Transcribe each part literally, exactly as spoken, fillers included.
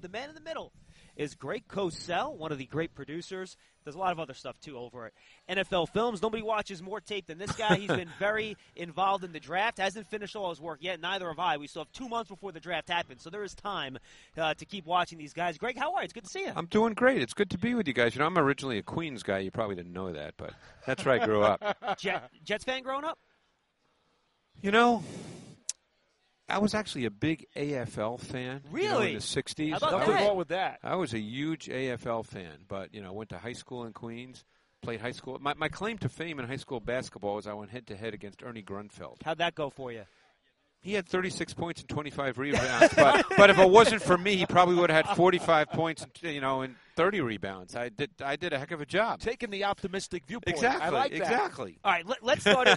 the man in the middle is Greg Cosell, one of the great producers. There's a lot of other stuff, too, over at N F L Films. Nobody watches more tape than this guy. He's been very involved in the draft. Hasn't finished all his work yet. Neither have I. We still have two months before the draft happens, so there is time uh, to keep watching these guys. Greg, how are you? It's good to see you. I'm doing great. It's good to be with you guys. You know, I'm originally a Queens guy. You probably didn't know that, but that's where I grew up. Jet, Jets fan growing up? You know, I was actually a big A F L fan. Really? You know, in the sixties. How about I that? was, Nothing wrong with that. I was a huge A F L fan, but, you know, went to high school in Queens, played high school. My, my claim to fame in high school basketball was I went head-to-head against Ernie Grunfeld. How'd that go for you? He had thirty-six points and twenty-five rebounds, but but if it wasn't for me, he probably would have had forty-five points, and, you know, and thirty rebounds. I did I did a heck of a job. Taking the optimistic viewpoint. Exactly. I like that. Exactly. All right, let, let's start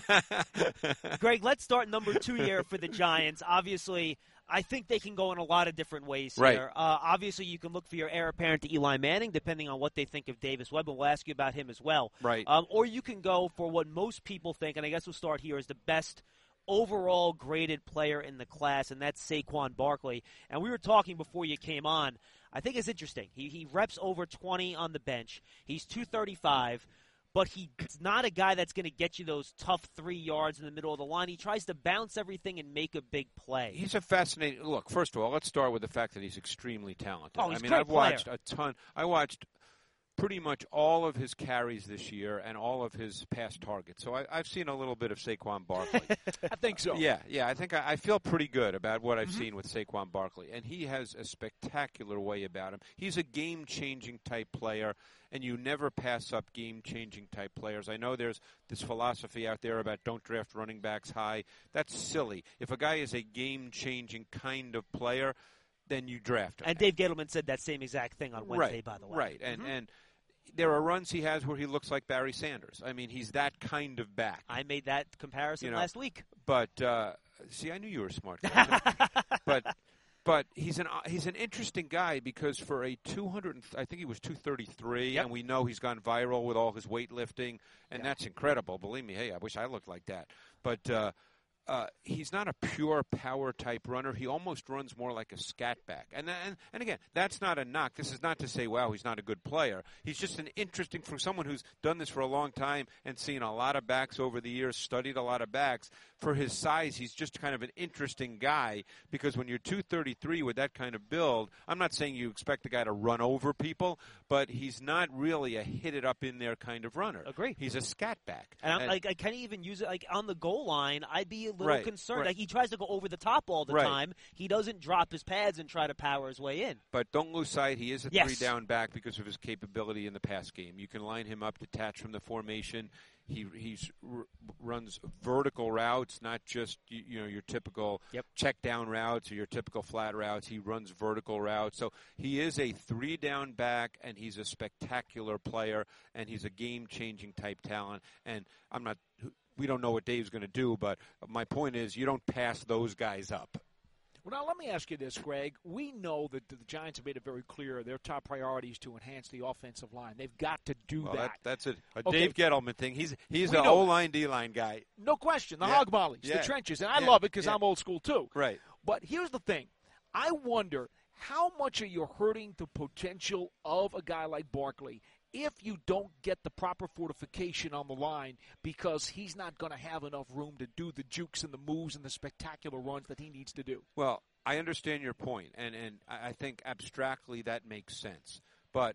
at, Greg, let's start number two here for the Giants. Obviously, I think they can go in a lot of different ways Right. here. Uh, obviously, you can look for your heir apparent to Eli Manning, depending on what they think of Davis Webb, and we'll ask you about him as well. Right. Um, or you can go for what most people think, and I guess we'll start here, is the best overall graded player in the class, and that's Saquon Barkley. And we were talking before you came on. I think it's interesting. He he reps over twenty on the bench. He's two thirty-five, but he's not a guy that's going to get you those tough three yards in the middle of the line. He tries to bounce everything and make a big play. He's a fascinating look. First of all, let's start with the fact that he's extremely talented. Oh, he's I mean, a great I've watched player. a ton. I watched pretty much all of his carries this year and all of his past targets. So I, I've seen a little bit of Saquon Barkley. I think so. Yeah, yeah. I think I, I feel pretty good about what I've Mm-hmm. seen with Saquon Barkley, and he has a spectacular way about him. He's a game-changing type player, and you never pass up game-changing type players. I know there's this philosophy out there about don't draft running backs high. That's silly. If a guy is a game-changing kind of player, then you draft him. And Dave Gettleman said that same exact thing on Wednesday, right, by the way. Right, and Mhm. and there are runs he has where he looks like Barry Sanders. I mean, he's that kind of back. I made that comparison You know, last week. But uh, see, I knew you were a smart guy. but but he's an uh, he's an interesting guy because for a two hundred, I think he was two thirty-three, Yep. and we know he's gone viral with all his weightlifting, and Yeah. that's incredible. Believe me, hey, I wish I looked like that. But uh, uh, he's not a pure power type runner. He almost runs more like a scat back. And, and and again, that's not a knock. This is not to say, wow, he's not a good player. He's just an interesting, for someone who's done this for a long time and seen a lot of backs over the years, studied a lot of backs. For his size, he's just kind of an interesting guy because when you're two thirty-three with that kind of build, I'm not saying you expect the guy to run over people, but he's not really a hit it up in there kind of runner. Agree. He's a scat back. And I'm, like, I can't even use it like on the goal line. I'd be a little Right, concerned. right. Like he tries to go over the top all the Right. time. He doesn't drop his pads and try to power his way in. But don't lose sight, he is a Yes. three-down back because of his capability in the pass game. You can line him up detached from the formation. He he's r- runs vertical routes, not just you, you know your typical Yep. check down routes or your typical flat routes. He runs vertical routes. So he is a three-down back, and he's a spectacular player, and he's a game-changing type talent. And I'm not. We don't know what Dave's going to do, but my point is, you don't pass those guys up. Well, now let me ask you this, Greg. We know that the Giants have made it very clear their top priority is to enhance the offensive line. They've got to do Well, that. that, that's a, a Okay. Dave Gettleman thing. He's he's We an know O-line, D-line guy. No question. The Yeah. hog mollies, Yeah. the trenches. And I Yeah. love it because Yeah. I'm old school, too. Right. But here's the thing. I wonder how much are you hurting the potential of a guy like Barkley if you don't get the proper fortification on the line because he's not going to have enough room to do the jukes and the moves and the spectacular runs that he needs to do. Well, I understand your point, and, and I I think abstractly that makes sense. But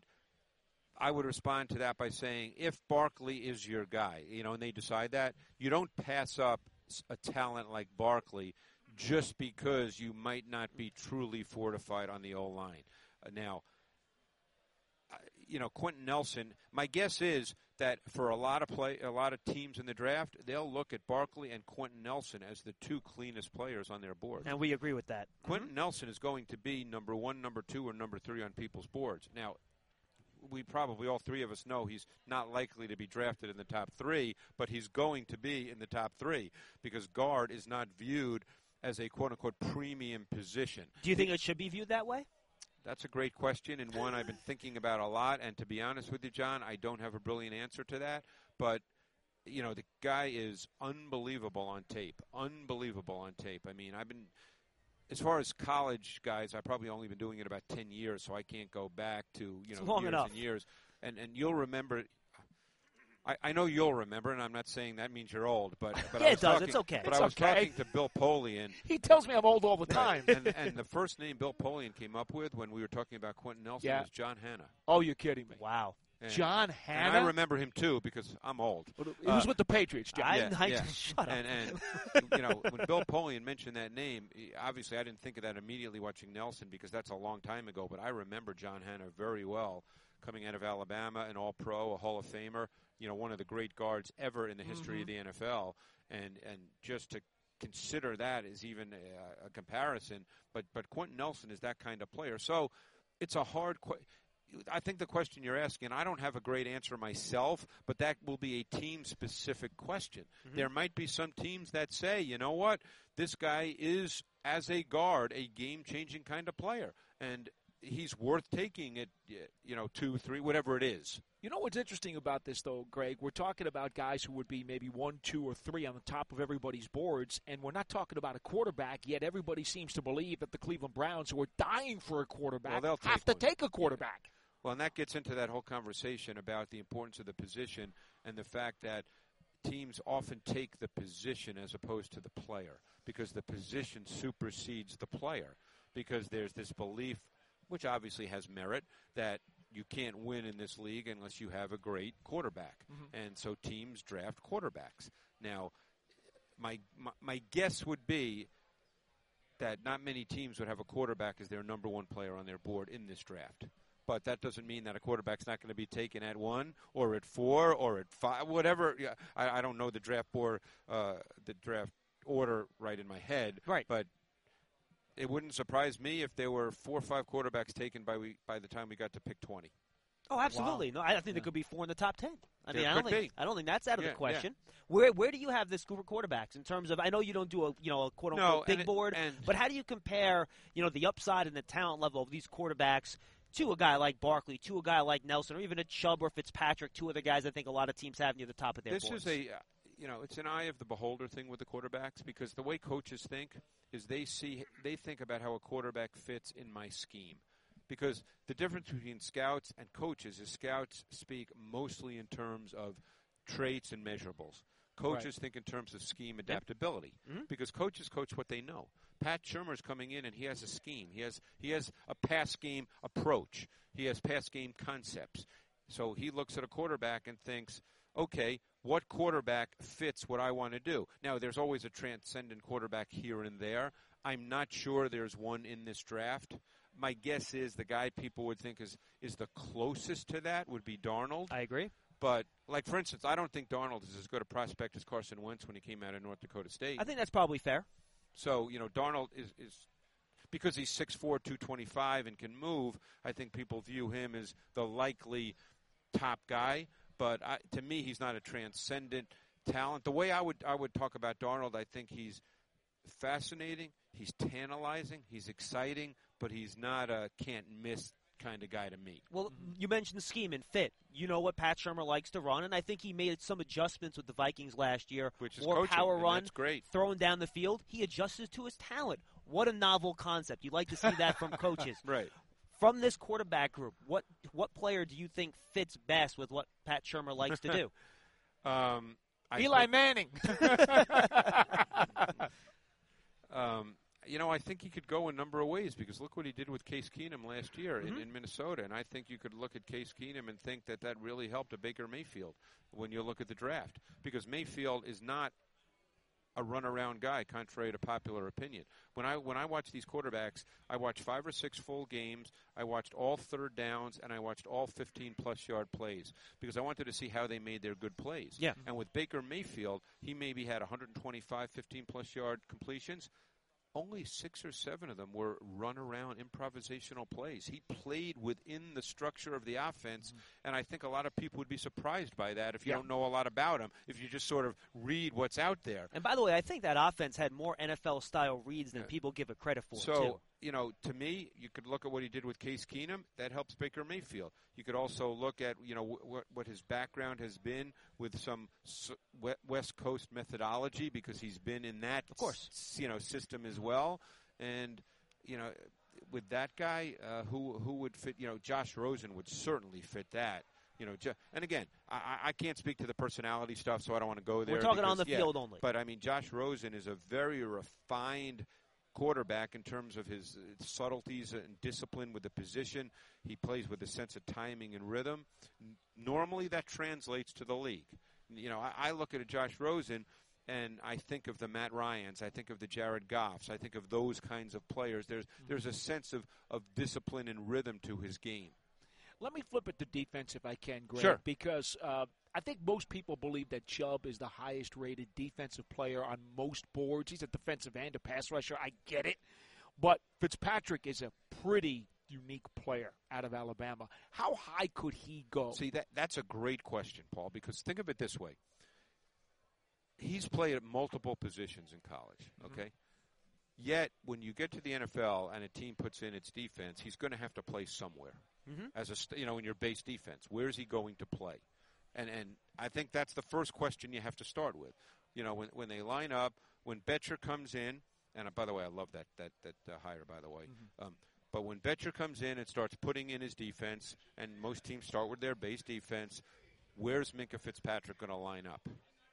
I would respond to that by saying if Barkley is your guy, you know, and they decide that, you don't pass up s- a talent like Barkley just because you might not be truly fortified on the O-line. Uh, now, uh, you know, Quentin Nelson, my guess is that for a lot of play, a lot of teams in the draft, they'll look at Barkley and Quentin Nelson as the two cleanest players on their board. And we agree with that. Quentin Nelson is going to be number one, number two, or number three on people's boards. Now, we probably, all three of us know he's not likely to be drafted in the top three, but he's going to be in the top three because guard is not viewed as a quote-unquote premium position. Do you think it should be viewed that way? That's a great question and one I've been thinking about a lot. And to be honest with you, John, I don't have a brilliant answer to that. But, you know, the guy is unbelievable on tape. Unbelievable on tape. I mean, I've been as far as college guys, I've probably only been doing it about ten years, so I can't go back to you It's know long years enough. and years. And and you'll remember. I, I know you'll remember, and I'm not saying that means you're old, but but Yeah, I it was does. talking, It's okay. But It's I was okay. talking to Bill Polian. He tells me I'm old all the time. Right. and, and the first name Bill Polian came up with when we were talking about Quentin Nelson Yeah. was John Hanna. Oh, you're kidding me. Wow. And, John and Hanna? I remember him too because I'm old. He was Uh, with the Patriots, John. I, yeah, I, yeah. Shut up. And, and you know, when Bill Polian mentioned that name, he- obviously I didn't think of that immediately watching Nelson because that's a long time ago. But I remember John Hanna very well, coming out of Alabama, an All-Pro, a Hall of Famer. You know, one of the great guards ever in the history Mm-hmm. of the N F L, and and just to consider that is even a, a comparison. But but Quentin Nelson is that kind of player. So it's a hard question. I think the question you're asking, I don't have a great answer myself, but that will be a team-specific question. Mm-hmm. There might be some teams that say, you know what, this guy is, as a guard, a game-changing kind of player, and he's worth taking it, you know, two, three, whatever it is. You know what's interesting about this, though, Greg? We're talking about guys who would be maybe one, two, or three on the top of everybody's boards, and we're not talking about a quarterback, yet everybody seems to believe that the Cleveland Browns, who are dying for a quarterback, Well, they'll take have to one. take a quarterback. Well, and that gets into that whole conversation about the importance of the position and the fact that teams often take the position as opposed to the player because the position supersedes the player because there's this belief, which obviously has merit, that you can't win in this league unless you have a great quarterback. Mm-hmm. And so teams draft quarterbacks. Now, my, my my guess would be that not many teams would have a quarterback as their number one player on their board in this draft. But that doesn't mean that a quarterback's not going to be taken at one or at four or at five, whatever. Yeah, I, I don't know the draft board, uh, the draft order right in my head. Right. But it wouldn't surprise me if there were four or five quarterbacks taken by we by the time we got to pick twenty. Oh, absolutely. No, I think there could be four in the top ten. I There mean, I could don't think be. I don't think that's out of Yeah, the question. Where where do you have this group of quarterbacks in terms of? I know you don't do a you know a quote unquote No, big and it- board, and- but how do you compare you know the upside and the talent level of these quarterbacks to a guy like Barkley, to a guy like Nelson, or even a Chubb or Fitzpatrick, two other guys I think a lot of teams have near the top of their This boards? is a, uh, you know, it's an eye of the beholder thing with the quarterbacks because the way coaches think is they see, they think about how a quarterback fits in my scheme. Because the difference between scouts and coaches is scouts speak mostly in terms of traits and measurables. Coaches think in terms of scheme adaptability Mhm. because coaches coach what they know. Pat Shurmur's coming in and he has a scheme. He has he has a pass game approach. He has pass game concepts. So he looks at a quarterback and thinks, okay, what quarterback fits what I want to do? Now, there's always a transcendent quarterback here and there. I'm not sure there's one in this draft. My guess is the guy people would think is, is the closest to that would be Darnold. I agree. But, like, for instance, I don't think Darnold is as good a prospect as Carson Wentz when he came out of North Dakota State. I think that's probably fair. So, you know, Darnold is, is because he's six four, two twenty-five and can move, I think people view him as the likely top guy. But I, to me, he's not a transcendent talent. The way I would I would talk about Darnold, I think he's fascinating, he's tantalizing, he's exciting, but he's not a can't-miss kind of guy to me. Well, you mentioned scheme and fit. You know what Pat Shurmur likes to run, and I think he made some adjustments with the Vikings last year. Which is More coaching, power and run, that's great. throwing down the field. He adjusted to his talent. What a novel concept. You'd like to see that from coaches. Right. From this quarterback group, what what player do you think fits best with what Pat Shurmur likes to do? Um, I Eli think- Manning. Um, you know, I think he could go a number of ways because look what he did with Case Keenum last year Mm-hmm. in, in Minnesota. And I think you could look at Case Keenum and think that that really helped a Baker Mayfield when you look at the draft because Mayfield is not a run-around guy, contrary to popular opinion. When I when I watch these quarterbacks, I watch five or six full games. I watched all third downs, and I watched all fifteen-plus yard plays because I wanted to see how they made their good plays. Yeah. And with Baker Mayfield, he maybe had one twenty-five fifteen-plus yard completions. Only six or seven of them were run-around improvisational plays. He played within the structure of the offense, mm-hmm. and I think a lot of people would be surprised by that if you Yeah. don't know a lot about him, if you just sort of read what's out there. And by the way, I think that offense had more N F L-style reads than Yeah. people give it credit for, So, too. you know, to me, you could look at what he did with Case Keenum. That helps Baker Mayfield. You could also look at, you know, what what his background has been with some s- West Coast methodology because he's been in that, Of course. s- you know, system as well. And, you know, with that guy, uh, who who would fit, you know, Josh Rosen would certainly fit that. You know, and again, I, I can't speak to the personality stuff, so I don't want to go there. We're talking because, on the yeah, field only. But, I mean, Josh Rosen is a very refined quarterback in terms of his subtleties and discipline with the position. He plays with a sense of timing and rhythm. Normally, that translates to the league. You know, I, I look at a Josh Rosen, and I think of the Matt Ryans, I think of the Jared Goffs, I think of those kinds of players. There's there's a sense of, of discipline and rhythm to his game. Let me flip it to defense if I can, Greg, sure. because uh, I think most people believe that Chubb is the highest-rated defensive player on most boards. He's a defensive end, a pass rusher. I get it. But Fitzpatrick is a pretty unique player out of Alabama. How high could he go? See, that that's a great question, Paul, because think of it this way. He's played at multiple positions in college, okay? Mm-hmm. Yet, when you get to the N F L and a team puts in its defense, he's going to have to play somewhere. Mm-hmm. As a, you know, in your base defense, where's he going to play? And and I think that's the first question you have to start with. You know, when when they line up, when Betcher comes in, and uh, by the way, I love that that that uh, hire. By the way, mm-hmm. um, but when Betcher comes in and starts putting in his defense, and most teams start with their base defense, where's Minkah Fitzpatrick going to line up?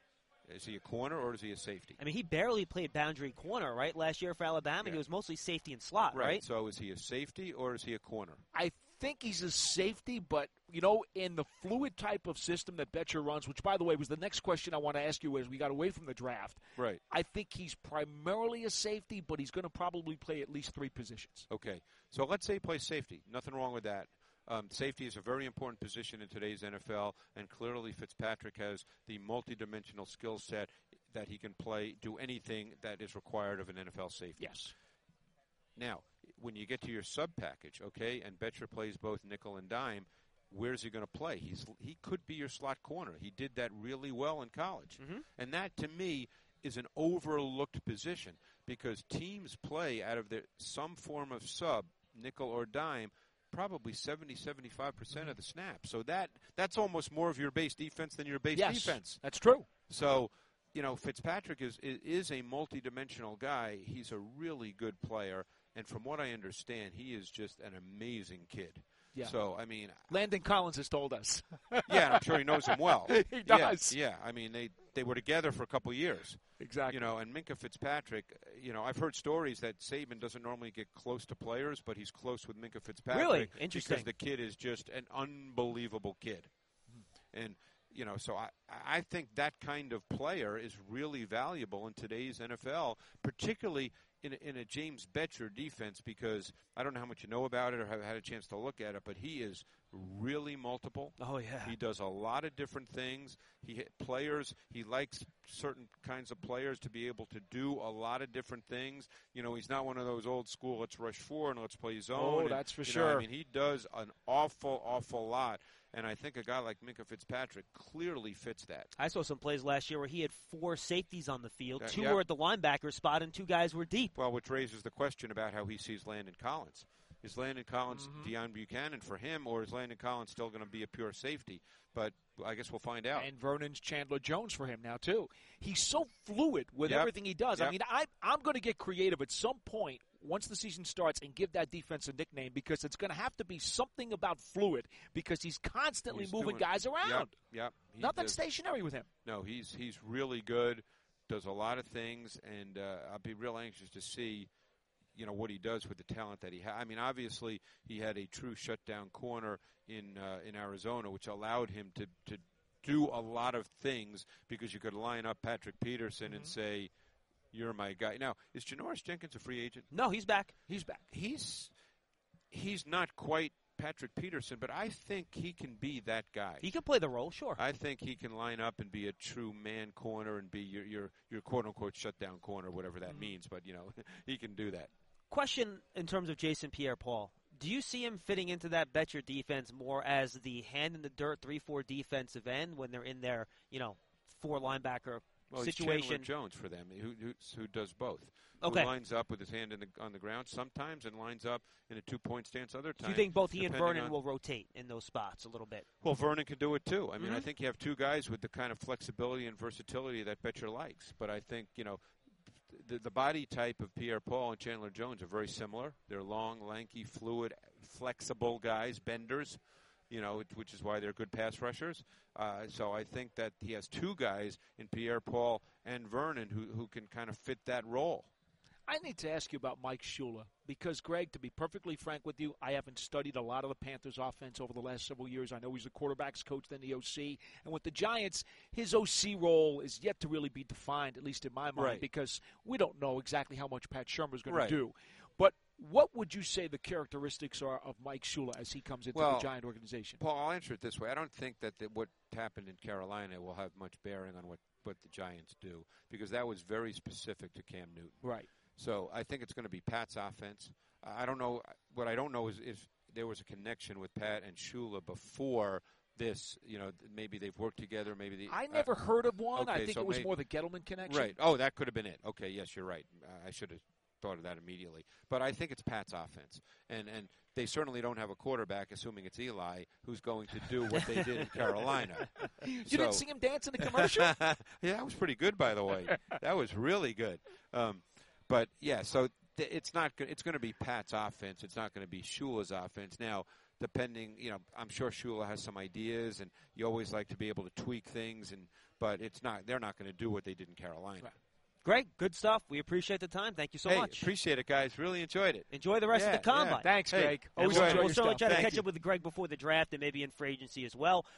Is he a corner or is he a safety? I mean, he barely played boundary corner, right? Last year for Alabama, yeah. He was mostly safety and slot, right. right? So is he a safety or is he a corner? I think he's a safety, but, you know, in the fluid type of system that Betcher runs, which, by the way, was the next question I want to ask you as we got away from the draft. Right. I think he's primarily a safety, but he's going to probably play at least three positions. Okay. So let's say he plays safety. Nothing wrong with that. Um, safety is a very important position in today's N F L, and clearly Fitzpatrick has the multidimensional skill set that he can play, do anything that is required of an N F L safety. Yes. Now, when you get to your sub package, okay, and Betcher plays both nickel and dime, where's he going to play? He's he could be your slot corner. He did that really well in college, mm-hmm. and that to me is an overlooked position because teams play out of their some form of sub, nickel or dime, probably seventy, seventy-five percent of the snaps. So that that's almost more of your base defense than your base yes, defense. That's true. So, you know, Fitzpatrick is, is is a multidimensional guy. He's a really good player, and from what I understand, he is just an amazing kid. Yeah. So, I mean, Landon Collins has told us. Yeah, and I'm sure he knows him well. He does. Yeah, yeah. I mean, they, they were together for a couple of years. Exactly. You know, and Minkah Fitzpatrick, you know, I've heard stories that Saban doesn't normally get close to players, but he's close with Minkah Fitzpatrick. Really? Interesting. Because the kid is just an unbelievable kid. And, you know, so I, I think that kind of player is really valuable in today's N F L, particularly in a, in a James Betcher defense, because I don't know how much you know about it or have had a chance to look at it, but he is really multiple. Oh, yeah. He does a lot of different things. He players, he likes certain kinds of players to be able to do a lot of different things. You know, he's not one of those old school, let's rush four and let's play zone. Oh, and, that's for you sure. know, I mean, he does an awful, awful lot. And I think a guy like Minkah Fitzpatrick clearly fits that. I saw some plays last year where he had four safeties on the field. That, two yeah. were at the linebacker spot and two guys were deep. Well, which raises the question about how he sees Landon Collins. Is Landon Collins mm-hmm. Deion Buchanan for him, or is Landon Collins still going to be a pure safety? But I guess we'll find out. And Vernon's Chandler Jones for him now, too. He's so fluid with yep. everything he does. Yep. I mean, I, I'm going to get creative at some point once the season starts and give that defense a nickname because it's going to have to be something about fluid because he's constantly he's moving doing, guys around. Yep, yep. Nothing does, stationary with him. No, he's he's really good, does a lot of things, and uh, I'll be real anxious to see, you know, what he does with the talent that he has. I mean, obviously, he had a true shutdown corner in uh, in Arizona, which allowed him to, to do a lot of things because you could line up Patrick Peterson mm-hmm. and say, you're my guy. Now, is Janoris Jenkins a free agent? No, he's back. He's back. He's he's not quite Patrick Peterson, but I think he can be that guy. He can play the role, sure. I think he can line up and be a true man corner and be your your, your quote-unquote shutdown corner, whatever that mm-hmm. means. But, you know, he can do that. Question in terms of Jason Pierre-Paul. Do you see him fitting into that Betcher defense more as the hand-in-the-dirt three four defensive end when they're in their, you know, four linebacker well, situation? He's Chandler Jones for them, who, who who does both. Okay. Who lines up with his hand in the, on the ground sometimes and lines up in a two-point stance other times. Do you think both he and Vernon on, will rotate in those spots a little bit? Well, Vernon can do it too. I mean, mm-hmm. I think you have two guys with the kind of flexibility and versatility that Betcher likes. But I think, you know, the, the body type of Pierre-Paul and Chandler Jones are very similar. They're long, lanky, fluid, flexible guys, benders, you know, which is why they're good pass rushers. Uh, so I think that he has two guys in Pierre-Paul and Vernon who, who can kind of fit that role. I need to ask you about Mike Shula because, Greg, to be perfectly frank with you, I haven't studied a lot of the Panthers' offense over the last several years. I know he's the quarterback's coach, then the O C. And with the Giants, his O C role is yet to really be defined, at least in my mind, right. because we don't know exactly how much Pat Shurmur is going right. to do. But what would you say the characteristics are of Mike Shula as he comes into well, the Giant organization? Paul, I'll answer it this way. I don't think that the, what happened in Carolina will have much bearing on what, what the Giants do because that was very specific to Cam Newton. Right. So I think it's going to be Pat's offense. I don't know. What I don't know is if there was a connection with Pat and Shula before this. You know, maybe they've worked together. Maybe they, I never uh, heard of one. okay, I think so it was maybe, more the Gettleman connection. Right. Oh, that could have been it. Okay. Yes, you're right. Uh, I should have thought of that immediately. But I think it's Pat's offense, and and they certainly don't have a quarterback, assuming it's Eli, who's going to do what they did in Carolina. You so, didn't see him dance in the commercial? Yeah, that was pretty good, by the way. That was really good. Um, but yeah, so. It's not. It's going to be Pat's offense. It's not going to be Shula's offense. Now, depending, you know, I'm sure Shula has some ideas, and you always like to be able to tweak things. And but it's not. They're not going to do what they did in Carolina. Right. Greg, good stuff. We appreciate the time. Thank you so hey, much. Appreciate it, guys. Really enjoyed it. Enjoy the rest yeah, of the combine. Yeah. Thanks, hey, Greg. And Always we'll, enjoy we'll your certainly stuff. try to Thank catch you. up with Greg before the draft and maybe in free agency as well.